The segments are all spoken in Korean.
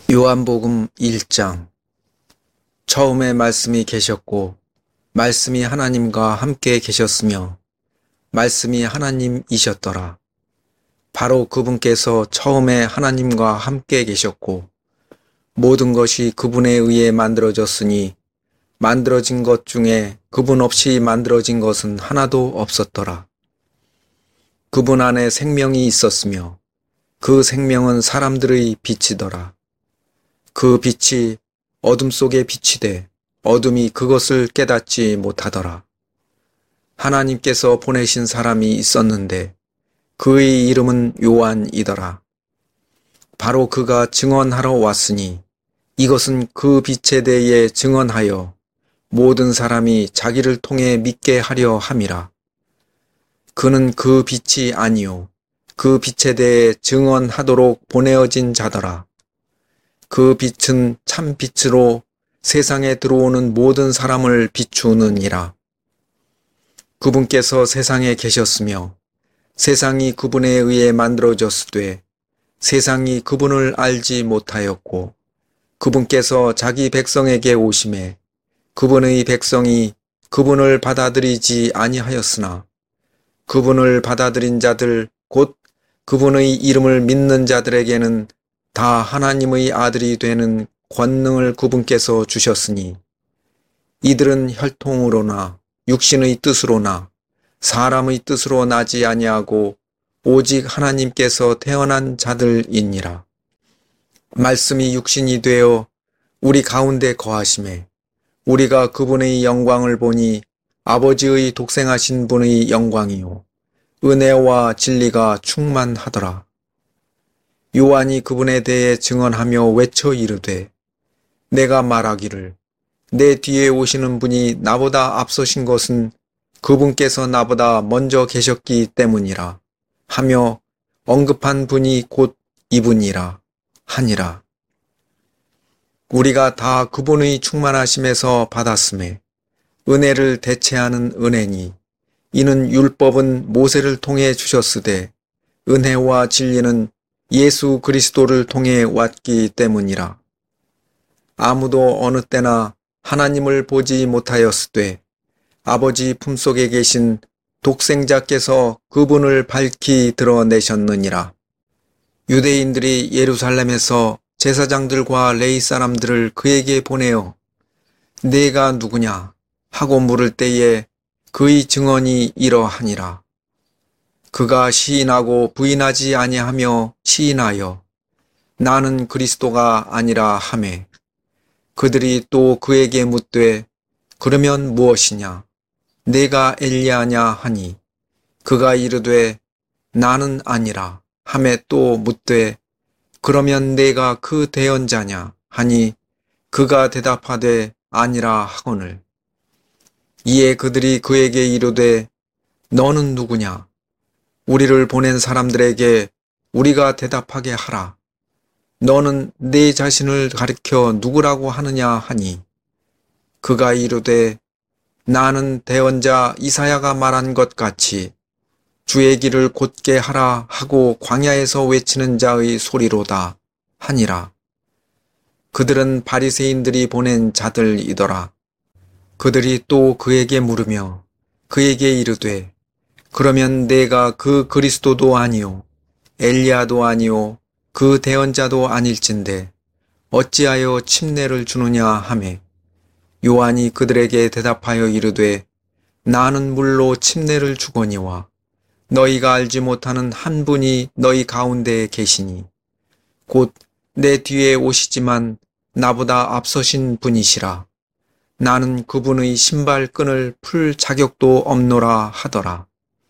요한복음 1장. 처음에 말씀이 계셨고 말씀이 하나님과 함께 계셨으며 말씀이 하나님이셨더라. 바로 그분께서 처음에 하나님과 함께 계셨고 모든 것이 그분에 의해 만들어졌으니 만들어진 것 중에 그분 없이 만들어진 것은 하나도 없었더라. 그분 안에 생명이 있었으며 그 생명은 사람들의 빛이더라. 그 빛이 어둠 속에 빛이 돼 어둠이 그것을 깨닫지 못하더라. 하나님께서 보내신 사람이 있었는데 그의 이름은 요한이더라. 바로 그가 증언하러 왔으니 이것은 그 빛에 대해 증언하여 모든 사람이 자기를 통해 믿게 하려 함이라. 그는 그 빛이 아니요 그 빛에 대해 증언하도록 보내어진 자더라. 그 빛은 참 빛으로 세상에 들어오는 모든 사람을 비추느니라. 그분께서 세상에 계셨으며 세상이 그분에 의해 만들어졌으되 세상이 그분을 알지 못하였고 그분께서 자기 백성에게 오심에 그분의 백성이 그분을 받아들이지 아니하였으나 그분을 받아들인 자들 곧 그분의 이름을 믿는 자들에게는 다 하나님의 아들이 되는 권능을 그분께서 주셨으니 이들은 혈통으로나 육신의 뜻으로나 사람의 뜻으로 나지 아니하고 오직 하나님께서 태어난 자들이니라. 말씀이 육신이 되어 우리 가운데 거하심에 우리가 그분의 영광을 보니 아버지의 독생하신 분의 영광이요 은혜와 진리가 충만하더라. 요한이 그분에 대해 증언하며 외쳐 이르되 내가 말하기를 내 뒤에 오시는 분이 나보다 앞서신 것은 그분께서 나보다 먼저 계셨기 때문이라 하며 언급한 분이 곧 이분이라 하니라. 우리가 다 그분의 충만하심에서 받았음에 은혜를 대체하는 은혜니 이는 율법은 모세를 통해 주셨으되 은혜와 진리는 예수 그리스도를 통해 왔기 때문이라. 아무도 어느 때나 하나님을 보지 못하였으되 아버지 품속에 계신 독생자께서 그분을 밝히 드러내셨느니라. 유대인들이 예루살렘에서 제사장들과 레위 사람들을 그에게 보내어 네가 누구냐 하고 물을 때에 그의 증언이 이러하니라. 그가 시인하고 부인하지 아니하며 시인하여 나는 그리스도가 아니라 하매 그들이 또 그에게 묻되 그러면 무엇이냐 내가 엘리야냐 하니 그가 이르되 나는 아니라 하매 또 묻되 그러면 내가 그 대언자냐 하니 그가 대답하되 아니라 하거늘. 이에 그들이 그에게 이르되 너는 누구냐 우리를 보낸 사람들에게 우리가 대답하게 하라. 너는 네 자신을 가리켜 누구라고 하느냐 하니 그가 이르되 나는 대언자 이사야가 말한 것 같이 주의 길을 곧게 하라 하고 광야에서 외치는 자의 소리로다 하니라. 그들은 바리새인들이 보낸 자들이더라. 그들이 또 그에게 물으며 그에게 이르되 그러면 내가 그 그리스도도 아니요 엘리야도 아니요 그 대언자도 아닐진데 어찌하여 침례를 주느냐 하매 요한이 그들에게 대답하여 이르되 나는 물로 침례를 주거니와 너희가 알지 못하는 한 분이 너희 가운데에 계시니 곧 내 뒤에 오시지만 나보다 앞서신 분이시라. 나는 그분의 신발끈을 풀 자격도 없노라 하더라.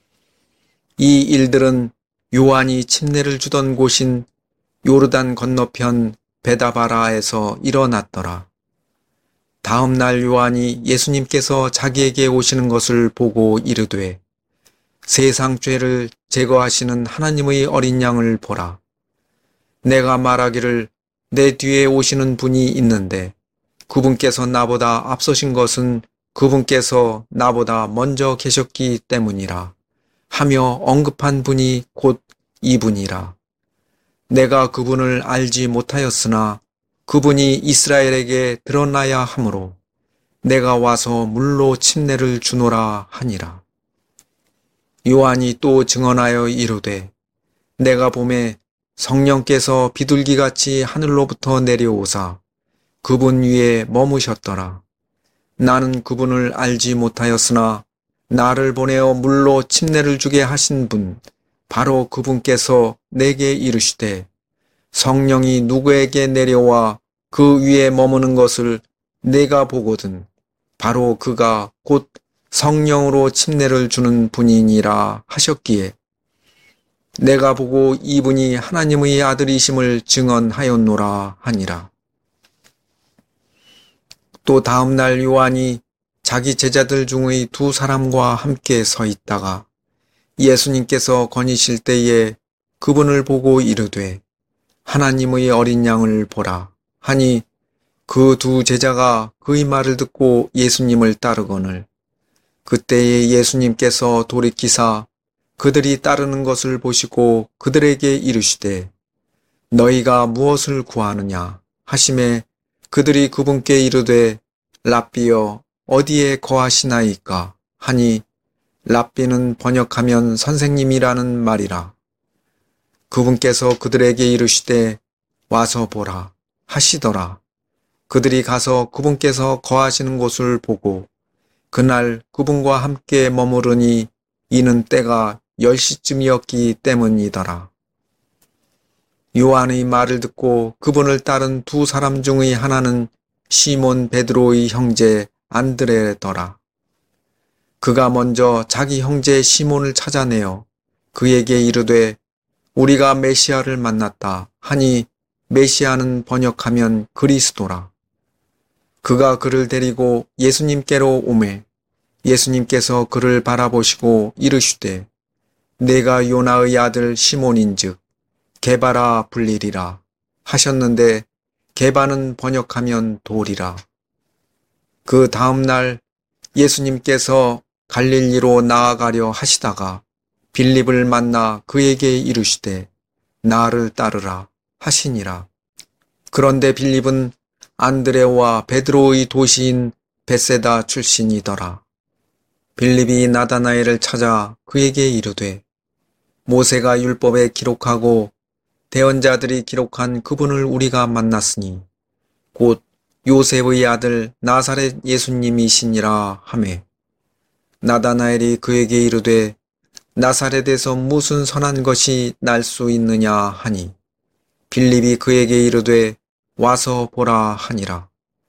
이 일들은 요한이 침례를 주던 곳인 요르단 건너편 베다바라에서 일어났더라. 다음 날 요한이 예수님께서 자기에게 오시는 것을 보고 이르되 세상 죄를 제거하시는 하나님의 어린 양을 보라. 내가 말하기를 내 뒤에 오시는 분이 있는데 그분께서 나보다 앞서신 것은 그분께서 나보다 먼저 계셨기 때문이라 하며 언급한 분이 곧 이분이라. 내가 그분을 알지 못하였으나 그분이 이스라엘에게 드러나야 하므로 내가 와서 물로 침례를 주노라 하니라. 요한이 또 증언하여 이르되 내가 보매 성령께서 비둘기같이 하늘로부터 내려오사 그분 위에 머무셨더라. 나는 그분을 알지 못하였으나 나를 보내어 물로 침례를 주게 하신 분 바로 그분께서 내게 이르시되 성령이 누구에게 내려와 그 위에 머무는 것을 내가 보거든 바로 그가 곧 성령으로 침례를 주는 분이니라 하셨기에 내가 보고 이분이 하나님의 아들이심을 증언하였노라 하니라. 또 다음 날 요한이 자기 제자들 중의 두 사람과 함께 서 있다가 예수님께서 거니실 때에 그분을 보고 이르되 하나님의 어린 양을 보라 하니 그 두 제자가 그의 말을 듣고 예수님을 따르거늘 그때에 예수님께서 돌이키사 그들이 따르는 것을 보시고 그들에게 이르시되 너희가 무엇을 구하느냐 하시매 그들이 그분께 이르되 랍비여 어디에 거하시나이까 하니 랍비는 번역하면 선생님이라는 말이라. 그분께서 그들에게 이르시되 와서 보라 하시더라. 그들이 가서 그분께서 거하시는 곳을 보고 그날 그분과 함께 머무르니 이는 때가 10시쯤이었기 때문이더라. 요한의 말을 듣고 그분을 따른 두 사람 중의 하나는 시몬 베드로의 형제 안드레더라. 그가 먼저 자기 형제 시몬을 찾아내어 그에게 이르되 우리가 메시아를 만났다 하니 메시아는 번역하면 그리스도라. 그가 그를 데리고 예수님께로 오매 예수님께서 그를 바라보시고 이르시되 내가 요나의 아들 시몬인즉 게바라 불리리라 하셨는데 게바는 번역하면 돌이라. 그 다음 날 예수님께서 갈릴리로 나아가려 하시다가 빌립을 만나 그에게 이르시되 나를 따르라 하시니라. 그런데 빌립은 안드레와 베드로의 도시인 벳세다 출신이더라. 빌립이 나다나엘을 찾아 그에게 이르되 모세가 율법에 기록하고 대언자들이 기록한 그분을 우리가 만났으니 곧 요셉의 아들 나사렛 예수님이시니라 하매 나다나엘이 그에게 이르되 나사렛에서 무슨 선한 것이 날 수 있느냐 하니 빌립이 그에게 이르되 와서 보라 하니라.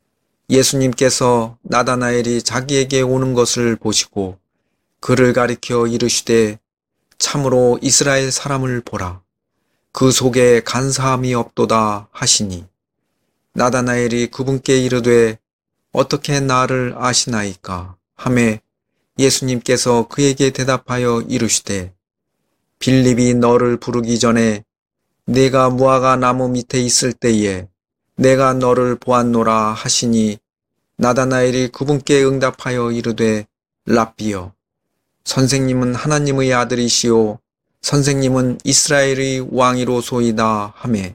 예수님께서 나다나엘이 자기에게 오는 것을 보시고 그를 가리켜 이르시되 참으로 이스라엘 사람을 보라. 그 속에 간사함이 없도다 하시니 나다나엘이 그분께 이르되 어떻게 나를 아시나이까 하매 예수님께서 그에게 대답하여 이르시되 빌립이 너를 부르기 전에 네가 무화과 나무 밑에 있을 때에 내가 너를 보았노라 하시니 나다나엘이 그분께 응답하여 이르되 랍비여 선생님은 하나님의 아들이시오 선생님은 이스라엘의 왕이로소이다 하매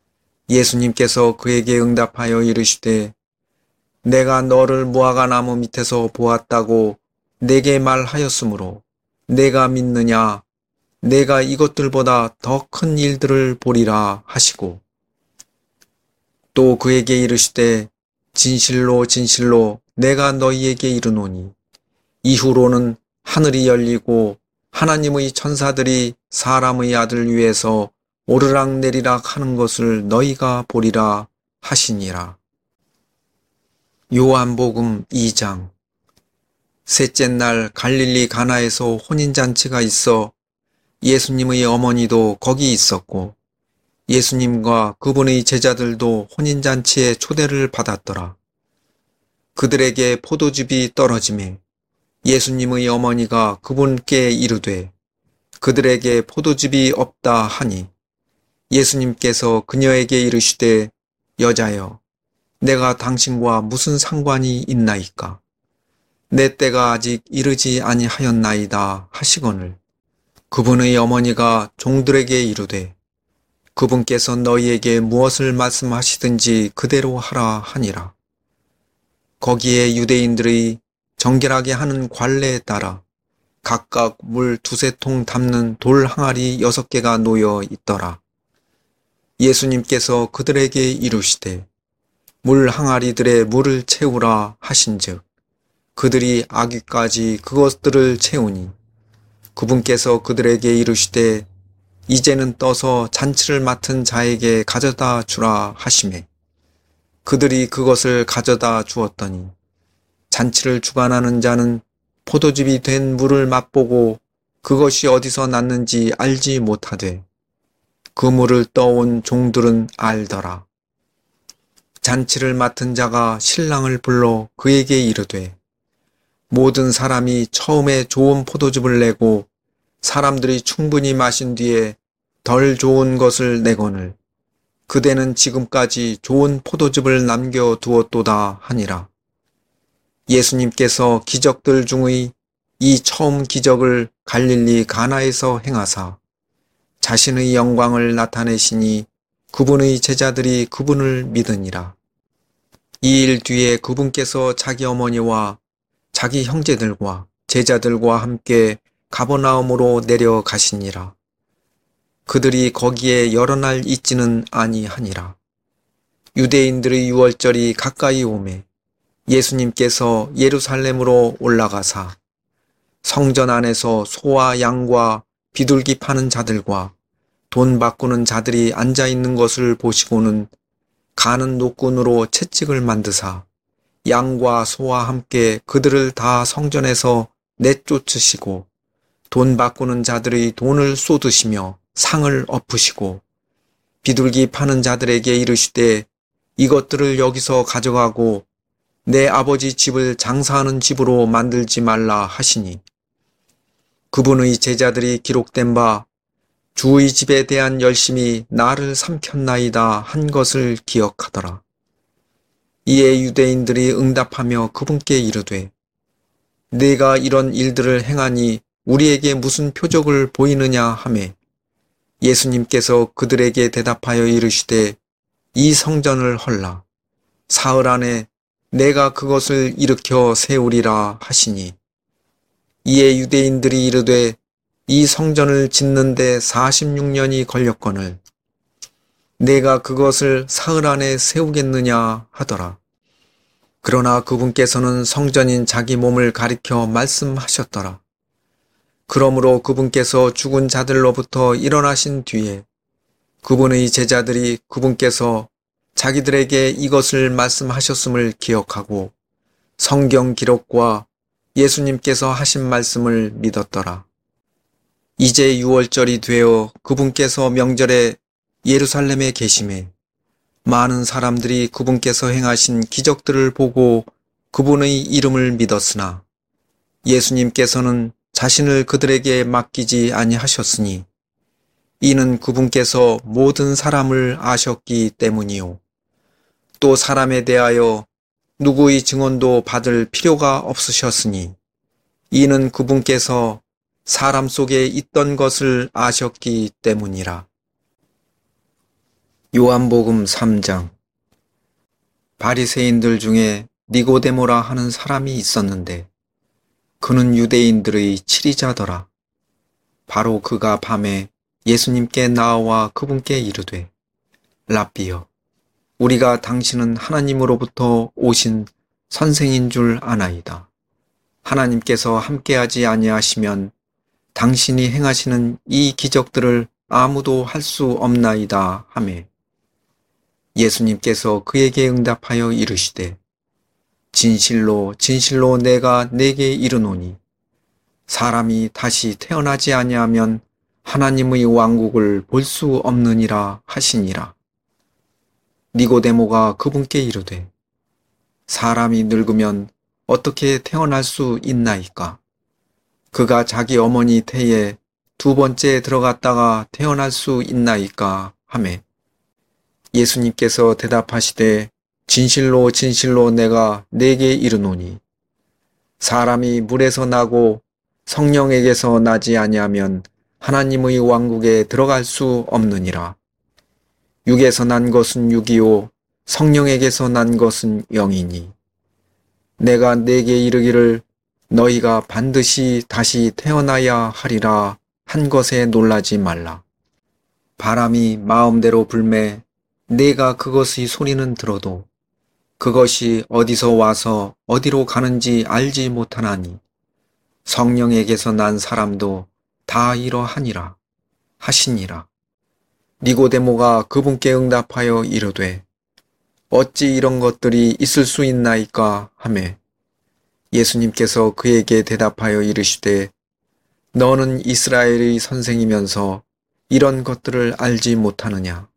예수님께서 그에게 응답하여 이르시되 내가 너를 무화과 나무 밑에서 보았다고 내게 말하였으므로 내가 믿느냐 내가 이것들보다 더 큰 일들을 보리라 하시고 또 그에게 이르시되 진실로 진실로 내가 너희에게 이르노니 이후로는 하늘이 열리고 하나님의 천사들이 사람의 아들 위에서 오르락내리락 하는 것을 너희가 보리라 하시니라. 요한복음 2장. 셋째 날 갈릴리 가나에서 혼인잔치가 있어 예수님의 어머니도 거기 있었고 예수님과 그분의 제자들도 혼인잔치에 초대를 받았더라. 그들에게 포도즙이 떨어지매 예수님의 어머니가 그분께 이르되 그들에게 포도즙이 없다 하니 예수님께서 그녀에게 이르시되 여자여 내가 당신과 무슨 상관이 있나이까 내 때가 아직 이르지 아니하였나이다 하시거늘 그분의 어머니가 종들에게 이르되 그분께서 너희에게 무엇을 말씀하시든지 그대로 하라 하니라. 거기에 유대인들의 정결하게 하는 관례에 따라 각각 물 2~3통 담는 돌 항아리 6개가 놓여 있더라. 예수님께서 그들에게 이르시되 물 항아리들에 물을 채우라 하신즉 그들이 아귀까지 그것들을 채우니 그분께서 그들에게 이르시되 이제는 떠서 잔치를 맡은 자에게 가져다 주라 하시매 그들이 그것을 가져다 주었더니 잔치를 주관하는 자는 포도즙이 된 물을 맛보고 그것이 어디서 났는지 알지 못하되 그 물을 떠온 종들은 알더라. 잔치를 맡은 자가 신랑을 불러 그에게 이르되 모든 사람이 처음에 좋은 포도즙을 내고 사람들이 충분히 마신 뒤에 덜 좋은 것을 내거늘 그대는 지금까지 좋은 포도즙을 남겨두었도다 하니라. 예수님께서 기적들 중의 이 처음 기적을 갈릴리 가나에서 행하사 자신의 영광을 나타내시니 그분의 제자들이 그분을 믿으니라. 이 일 뒤에 그분께서 자기 어머니와 자기 형제들과 제자들과 함께 가버나움으로 내려가시니라. 그들이 거기에 여러 날 있지는 아니하니라. 유대인들의 유월절이 가까이 오매 예수님께서 예루살렘으로 올라가사 성전 안에서 소와 양과 비둘기 파는 자들과 돈 바꾸는 자들이 앉아 있는 것을 보시고는 가는 노끈으로 채찍을 만드사 양과 소와 함께 그들을 다 성전에서 내쫓으시고 돈 바꾸는 자들의 돈을 쏟으시며 상을 엎으시고 비둘기 파는 자들에게 이르시되 이것들을 여기서 가져가고 내 아버지 집을 장사하는 집으로 만들지 말라 하시니 그분의 제자들이 기록된 바 주의 집에 대한 열심이 나를 삼켰나이다 한 것을 기억하더라. 이에 유대인들이 응답하며 그분께 이르되 네가 이런 일들을 행하니 우리에게 무슨 표적을 보이느냐 하매 예수님께서 그들에게 대답하여 이르시되 이 성전을 헐라 사흘 안에 내가 그것을 일으켜 세우리라 하시니 이에 유대인들이 이르되 이 성전을 짓는데 46년이 걸렸거늘 내가 그것을 사흘 안에 세우겠느냐 하더라. 그러나 그분께서는 성전인 자기 몸을 가리켜 말씀하셨더라. 그러므로 그분께서 죽은 자들로부터 일어나신 뒤에 그분의 제자들이 그분께서 자기들에게 이것을 말씀하셨음을 기억하고 성경 기록과 예수님께서 하신 말씀을 믿었더라. 이제 유월절이 되어 그분께서 명절에 예루살렘에 계심에 많은 사람들이 그분께서 행하신 기적들을 보고 그분의 이름을 믿었으나 예수님께서는 자신을 그들에게 맡기지 아니하셨으니 이는 그분께서 모든 사람을 아셨기 때문이요. 또 사람에 대하여 누구의 증언도 받을 필요가 없으셨으니 이는 그분께서 사람 속에 있던 것을 아셨기 때문이라. 요한복음 3장. 바리새인들 중에 니고데모라 하는 사람이 있었는데 그는 유대인들의 치리자더라. 바로 그가 밤에 예수님께 나와 그분께 이르되 랍비여 우리가 당신은 하나님으로부터 오신 선생인 줄 아나이다. 하나님께서 함께하지 아니하시면 당신이 행하시는 이 기적들을 아무도 할 수 없나이다 하매 예수님께서 그에게 응답하여 이르시되 진실로 진실로 내가 네게 이르노니 사람이 다시 태어나지 아니하면 하나님의 왕국을 볼 수 없느니라 하시니라. 니고데모가 그분께 이르되 사람이 늙으면 어떻게 태어날 수 있나이까? 그가 자기 어머니 태에 2번째 들어갔다가 태어날 수 있나이까 하매 예수님께서 대답하시되 진실로 진실로 내가 네게 이르노니 사람이 물에서 나고 성령에게서 나지 아니하면 하나님의 왕국에 들어갈 수 없느니라. 육에서 난 것은 육이요 성령에게서 난 것은 영이니 내가 네게 이르기를 너희가 반드시 다시 태어나야 하리라 한 것에 놀라지 말라. 바람이 마음대로 불매 내가 그것의 소리는 들어도 그것이 어디서 와서 어디로 가는지 알지 못하나니 성령에게서 난 사람도 다 이러하니라 하시니라. 니고데모가 그분께 응답하여 이르되 어찌 이런 것들이 있을 수 있나이까 하매 예수님께서 그에게 대답하여 이르시되 너는 이스라엘의 선생이면서 이런 것들을 알지 못하느냐.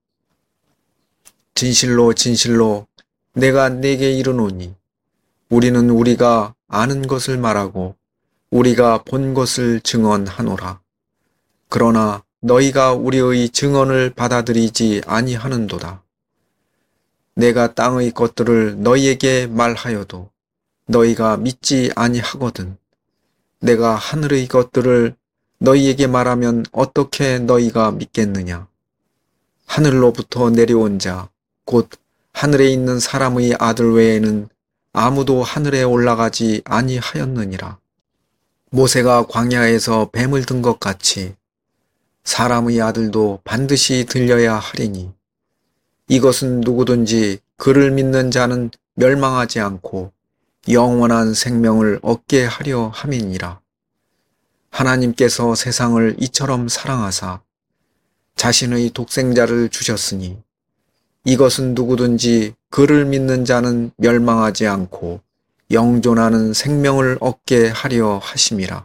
진실로 진실로 내가 네게 이르노니 우리는 우리가 아는 것을 말하고 우리가 본 것을 증언하노라. 그러나 너희가 우리의 증언을 받아들이지 아니하는도다. 내가 땅의 것들을 너희에게 말하여도 너희가 믿지 아니하거든. 내가 하늘의 것들을 너희에게 말하면 어떻게 너희가 믿겠느냐. 하늘로부터 내려온 자, 곧 하늘에 있는 사람의 아들 외에는 아무도 하늘에 올라가지 아니하였느니라. 모세가 광야에서 뱀을 든 것 같이 사람의 아들도 반드시 들려야 하리니 이것은 누구든지 그를 믿는 자는 멸망하지 않고 영원한 생명을 얻게 하려 함이니라. 하나님께서 세상을 이처럼 사랑하사 자신의 독생자를 주셨으니 이것은 누구든지 그를 믿는 자는 멸망하지 않고 영존하는 생명을 얻게 하려 하심이라.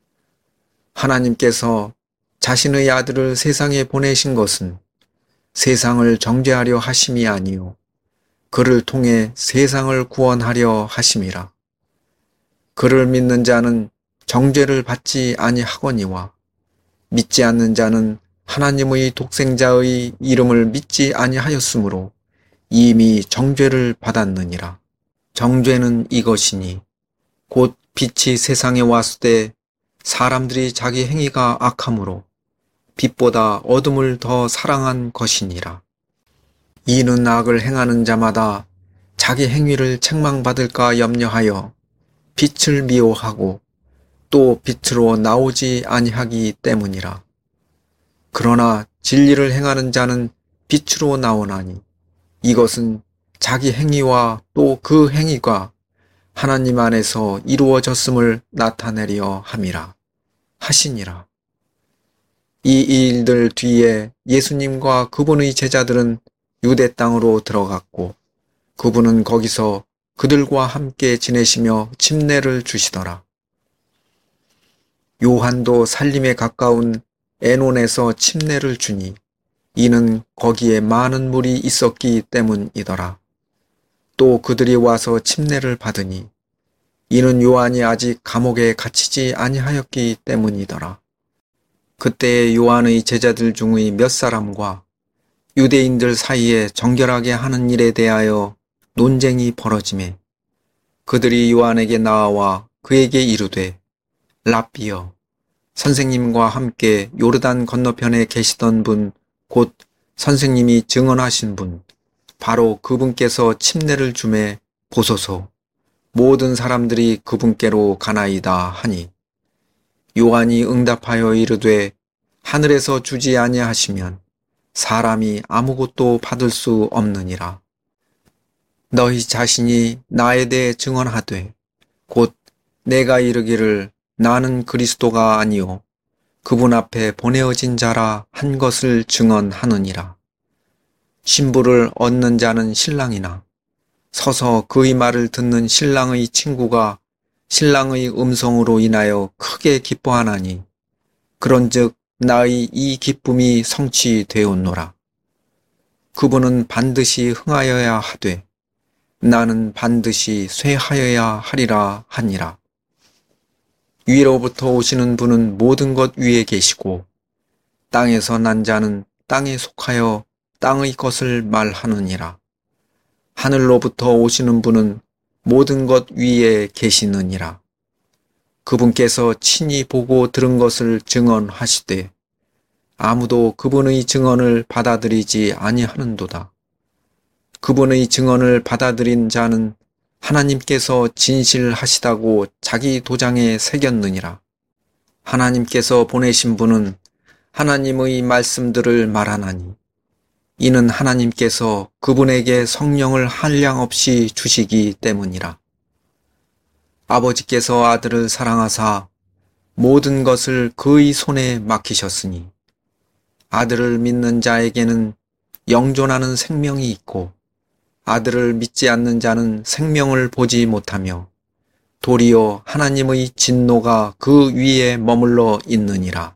하나님께서 자신의 아들을 세상에 보내신 것은 세상을 정죄하려 하심이 아니요 그를 통해 세상을 구원하려 하심이라. 그를 믿는 자는 정죄를 받지 아니하거니와 믿지 않는 자는 하나님의 독생자의 이름을 믿지 아니하였으므로 이미 정죄를 받았느니라. 정죄는 이것이니 곧 빛이 세상에 왔을 때 사람들이 자기 행위가 악함으로 빛보다 어둠을 더 사랑한 것이니라. 이는 악을 행하는 자마다 자기 행위를 책망받을까 염려하여 빛을 미워하고 또 빛으로 나오지 아니하기 때문이라. 그러나 진리를 행하는 자는 빛으로 나오나니 이것은 자기 행위와 또 그 행위가 하나님 안에서 이루어졌음을 나타내려 함이라 하시니라. 이 일들 뒤에 예수님과 그분의 제자들은 유대 땅으로 들어갔고 그분은 거기서 그들과 함께 지내시며 침례를 주시더라. 요한도 살림에 가까운 에논에서 침례를 주니 이는 거기에 많은 물이 있었기 때문이더라. 또 그들이 와서 침례를 받으니 이는 요한이 아직 감옥에 갇히지 아니하였기 때문이더라. 그때 요한의 제자들 중의 몇 사람과 유대인들 사이에 정결하게 하는 일에 대하여 논쟁이 벌어지매 그들이 요한에게 나와 그에게 이르되 랍비여 선생님과 함께 요르단 건너편에 계시던 분 곧 선생님이 증언하신 분 바로 그분께서 침례를 주매 보소서 모든 사람들이 그분께로 가나이다 하니 요한이 응답하여 이르되 하늘에서 주지 아니하시면 사람이 아무것도 받을 수 없느니라. 너희 자신이 나에 대해 증언하되 곧 내가 이르기를 나는 그리스도가 아니요 그분 앞에 보내어진 자라 한 것을 증언하느니라. 신부를 얻는 자는 신랑이나 서서 그의 말을 듣는 신랑의 친구가 신랑의 음성으로 인하여 크게 기뻐하나니 그런즉 나의 이 기쁨이 성취되었노라. 그분은 반드시 흥하여야 하되 나는 반드시 쇠하여야 하리라 하니라. 위로부터 오시는 분은 모든 것 위에 계시고 땅에서 난 자는 땅에 속하여 땅의 것을 말하느니라. 하늘로부터 오시는 분은 모든 것 위에 계시느니라. 그분께서 친히 보고 들은 것을 증언하시되 아무도 그분의 증언을 받아들이지 아니하는도다. 그분의 증언을 받아들인 자는 하나님께서 진실하시다고 자기 도장에 새겼느니라. 하나님께서 보내신 분은 하나님의 말씀들을 말하나니 이는 하나님께서 그분에게 성령을 한량없이 주시기 때문이라. 아버지께서 아들을 사랑하사 모든 것을 그의 손에 맡기셨으니 아들을 믿는 자에게는 영존하는 생명이 있고 아들을 믿지 않는 자는 생명을 보지 못하며 도리어 하나님의 진노가 그 위에 머물러 있느니라.